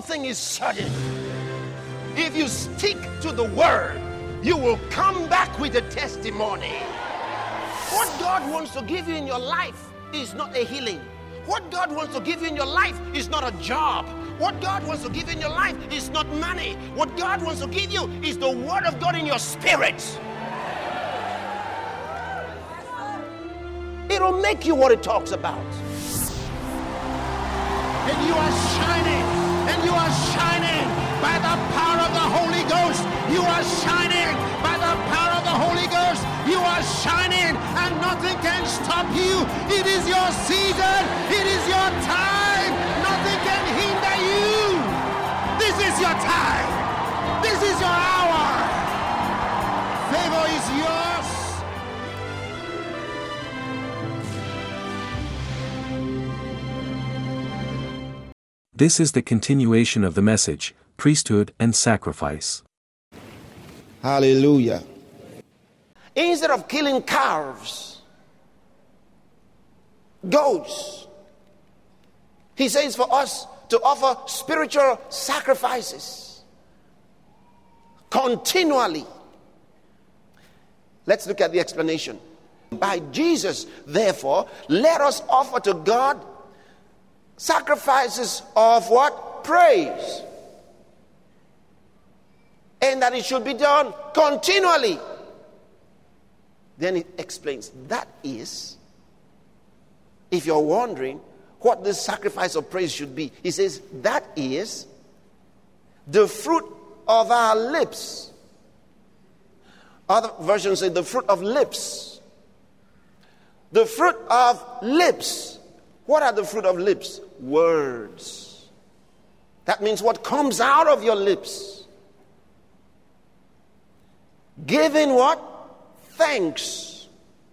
thing is certain. If you stick to the word, you will come back with a testimony. What God wants to give you in your life is not a healing. What God wants to give you in your life is not a job. What God wants to give you in your life is not money. What God wants to give you is the word of God in your spirit. It'll make you what it talks about. And you are shining. And you are shining by the power of the Holy Ghost. You are shining by the power of the Holy Ghost. You are shining and nothing can stop you. It is your season. It is your time. Nothing can hinder you. This is your time. This is your hour. Favor is yours. This is the continuation of the message, priesthood and sacrifice. Hallelujah. Instead of killing calves, goats, he says for us to offer spiritual sacrifices continually. Let's look at the explanation. By Jesus, therefore, let us offer to God sacrifices of what? Praise. And that it should be done continually. Then it explains, that is, if you're wondering what the sacrifice of praise should be, he says, that is the fruit of our lips. Other versions say the fruit of lips. The fruit of lips. What are the fruit of lips? Words. That means what comes out of your lips. Giving what? Thanks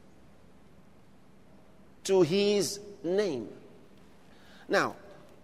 to his name. Now,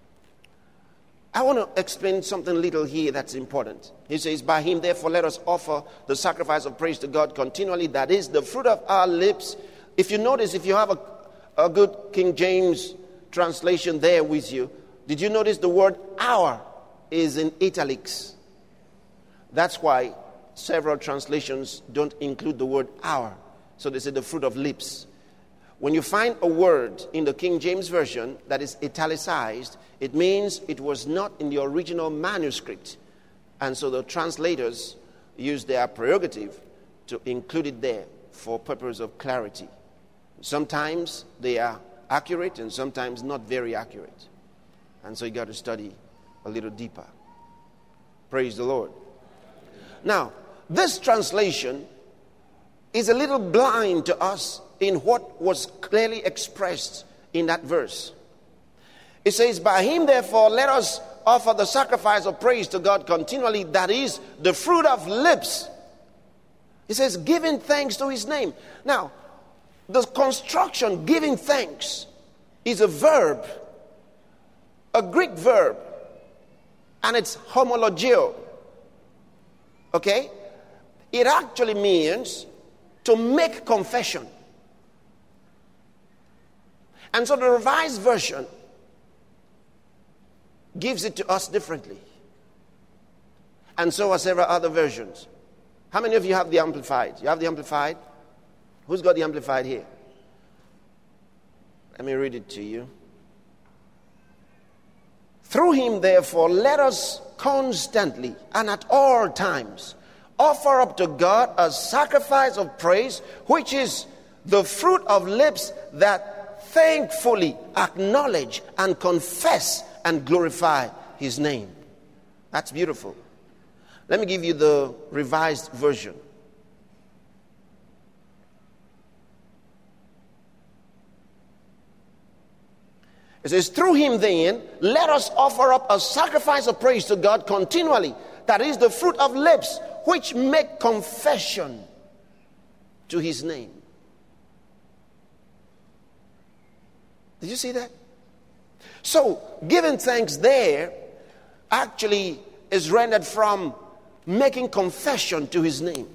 I want to explain something little here that's important. He says, by him therefore let us offer the sacrifice of praise to God continually. That is the fruit of our lips. If you notice, if you have a good King James translation there with you, did you notice the word our is in italics? That's why several translations don't include the word our. So they say the fruit of lips. When you find a word in the King James Version that is italicized, it means it was not in the original manuscript. And so the translators use their prerogative to include it there for purpose of clarity. Sometimes they are accurate and sometimes not very accurate. And so you got to study a little deeper. Praise the Lord. Now, this translation is a little blind to us in what was clearly expressed in that verse. It says, by him therefore let us offer the sacrifice of praise to God continually, that is the fruit of lips. It says, giving thanks to his name. Now, the construction, giving thanks, is a verb, a Greek verb, and it's homologeo. Okay? It actually means to make confession. And so the Revised Version gives it to us differently. And so are several other versions. How many of you have the Amplified? You have the Amplified? Who's got the Amplified here? Let me read it to you. Through him, therefore, let us constantly and at all times offer up to God a sacrifice of praise, which is the fruit of lips that thankfully acknowledge and confess and glorify his name. That's beautiful. Let me give you the Revised Version. It says, through him then, let us offer up a sacrifice of praise to God continually. That is the fruit of lips, which make confession to his name. Did you see that? So, giving thanks there actually is rendered from making confession to his name.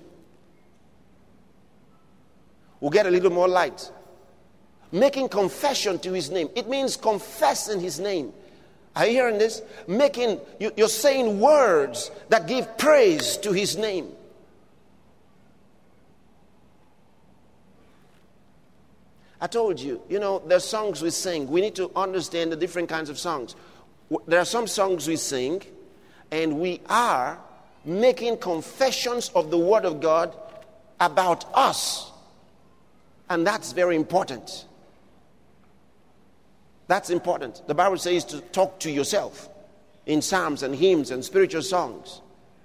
We'll get a little more light. Making confession to his name. It means confessing his name. Are you hearing this? You're saying words that give praise to his name. I told you, there's songs we sing. We need to understand the different kinds of songs. There are some songs we sing, and we are making confessions of the Word of God about us. And that's very important. That's important. The Bible says to talk to yourself in psalms and hymns and spiritual songs.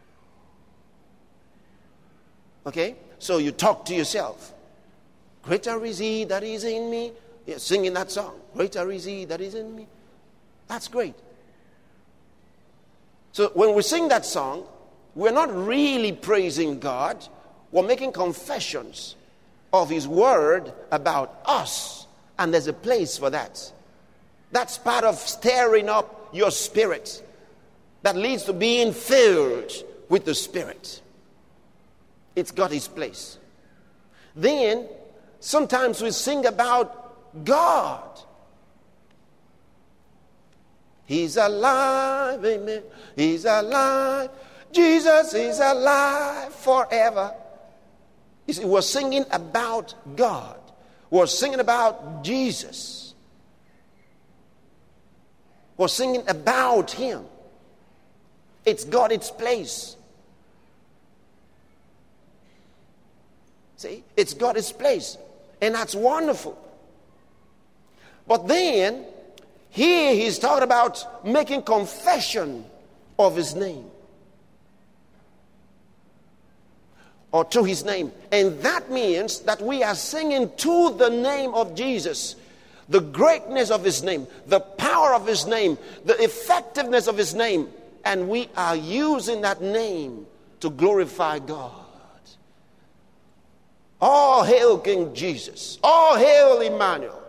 Okay? So you talk to yourself. Greater is he that is in me. You're singing that song. Greater is he that is in me. That's great. So when we sing that song, we're not really praising God. We're making confessions of his word about us. And there's a place for that. That's part of stirring up your spirit. That leads to being filled with the Spirit. It's got its place. Then, sometimes we sing about God. He's alive, amen. He's alive. Jesus is alive forever. You see, we're singing about God. We're singing about Jesus. We're singing about him. It's got its place. See, it's got its place. And that's wonderful. But then, here he's talking about making confession of his name. Or to his name. And that means that we are singing to the name of Jesus. The greatness of his name. The power of his name. The effectiveness of his name. And we are using that name to glorify God. All hail King Jesus. All hail Emmanuel.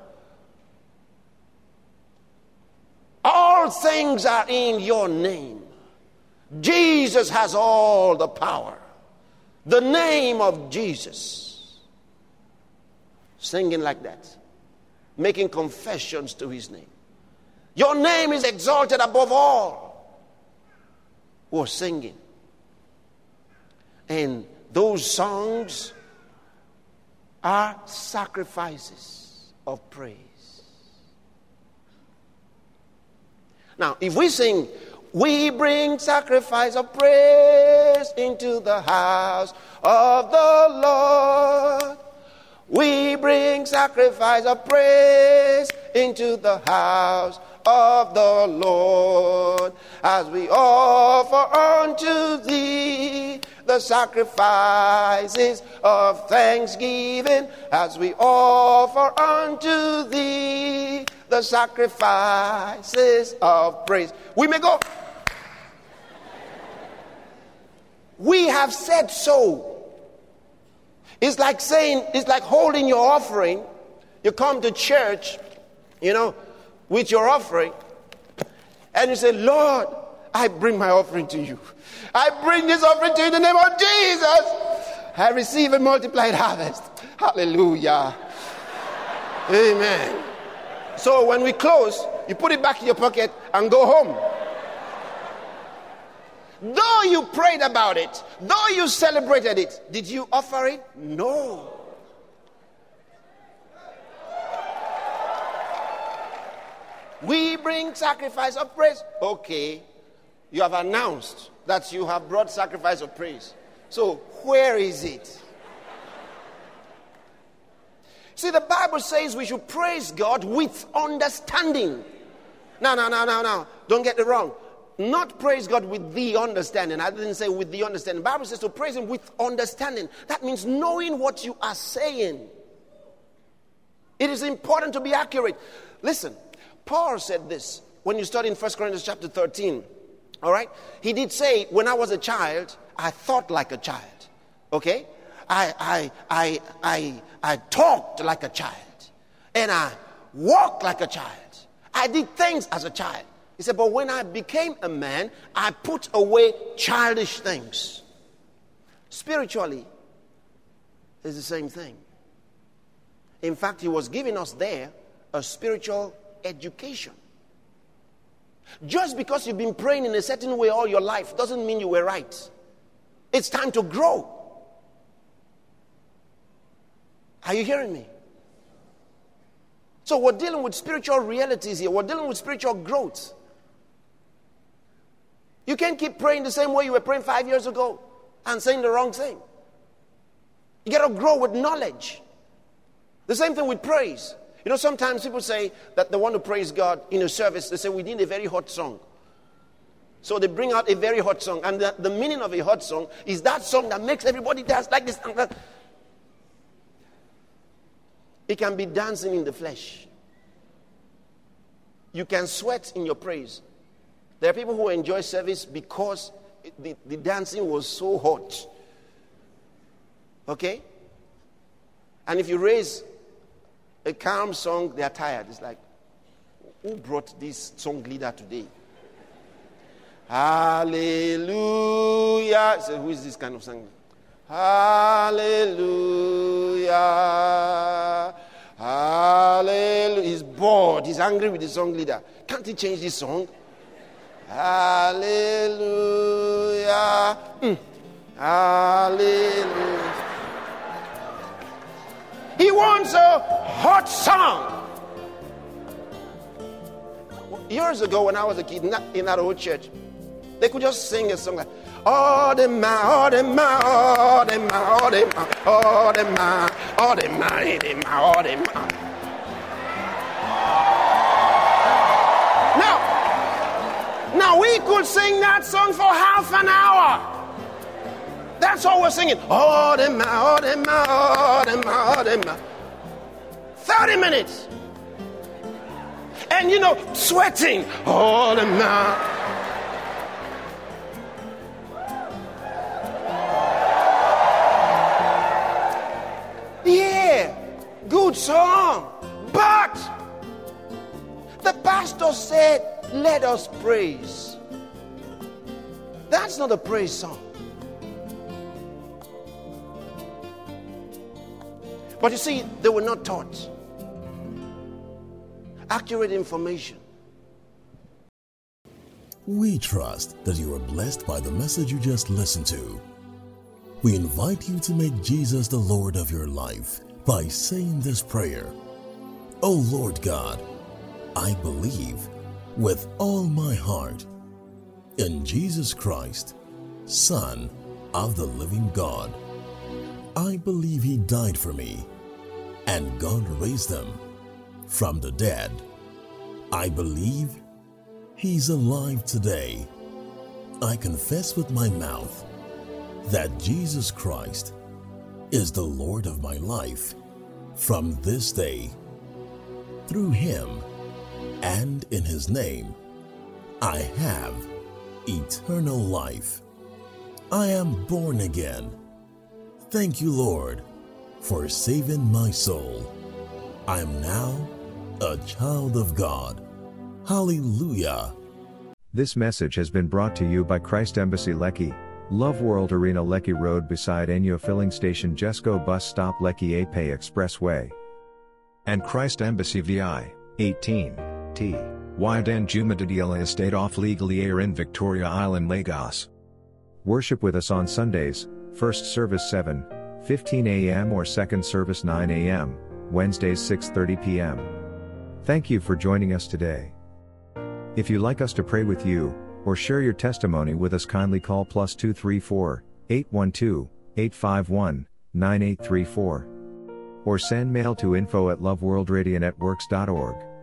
All things are in your name. Jesus has all the power. The name of Jesus. Singing like that. Making confessions to his name. Your name is exalted above all. We're singing. And those songs are sacrifices of praise. Now, if we sing, we bring sacrifice of praise into the house of the Lord. We bring sacrifice of praise into the house of the Lord, as we offer unto thee the sacrifices of thanksgiving, as we offer unto thee the sacrifices of praise. We may go. We have said so. It's like saying, it's like holding your offering. You come to church, with your offering, and you say, Lord, I bring my offering to you. I bring this offering to you in the name of Jesus. I receive a multiplied harvest. Hallelujah. Amen. So when we close, you put it back in your pocket and go home. Though you prayed about it, though you celebrated it, did you offer it? No. We bring sacrifice of praise. Okay, you have announced that you have brought sacrifice of praise. So where is it? See, the Bible says we should praise God with understanding. Now. Don't get it wrong. Not praise God with the understanding. I didn't say with the understanding. The Bible says to praise him with understanding. That means knowing what you are saying. It is important to be accurate. Listen, Paul said this when you study in 1 Corinthians chapter 13. All right? He did say, when I was a child, I thought like a child. Okay? I talked like a child. And I walked like a child. I did things as a child. He said, but when I became a man, I put away childish things. Spiritually, it's the same thing. In fact, he was giving us there a spiritual education. Just because you've been praying in a certain way all your life doesn't mean you were right. It's time to grow. Are you hearing me? So we're dealing with spiritual realities here. We're dealing with spiritual growth. You can't keep praying the same way you were praying 5 years ago and saying the wrong thing. You got to grow with knowledge. The same thing with praise. You know, sometimes people say that they want to praise God in a service. They say, we need a very hot song. So they bring out a very hot song. And the meaning of a hot song is that song that makes everybody dance like this. It can be dancing in the flesh. You can sweat in your praise. There are people who enjoy service because the dancing was so hot. Okay? And if you raise a calm song, they are tired. It's like, who brought this song leader today? Hallelujah. So who is this kind of song? Hallelujah. Hallelujah. He's bored. He's angry with the song leader. Can't he change this song? Hallelujah. Hallelujah. He wants a hot song. Years ago, when I was a kid in that old church, they could just sing a song like, oh, the man, oh, the man, oh, the man, oh, the man, oh, the man, oh, the man, oh, the man. Now we could sing that song for half an hour. That's all we're singing. Oh, the man, oh, the man, oh, the man, oh, the man. 30 minutes. And you know, sweating. Oh, the man. Yeah, good song. But the pastor said, let us praise. That's not a praise song. But you see, they were not taught accurate information. We trust that you are blessed by the message you just listened to. We invite you to make Jesus the Lord of your life by saying this prayer. Oh Lord God, I believe with all my heart in Jesus Christ, Son of the living God. I believe He died for me and God raised Him from the dead. I believe He's alive today. I confess with my mouth that Jesus Christ is the Lord of my life from this day. Through Him and in His name, I have eternal life. I am born again. Thank you, Lord, for saving my soul. I am now a child of God. Hallelujah. This message has been brought to you by Christ Embassy Lekki, Love World Arena Lekki Road beside Enyo Filling Station Jesco Bus Stop Lekki Ape Expressway. And Christ Embassy VI, 18, T. Wyden Jumadadila Estate off Legally Air in Victoria Island, Lagos. Worship with us on Sundays, first service 7:15 a.m. or second service 9 a.m., Wednesdays 6:30 p.m. Thank you for joining us today. If you'd like us to pray with you, or share your testimony with us, kindly call +234 812 851 9834. Or send mail to info@loveworldradionetworks.org.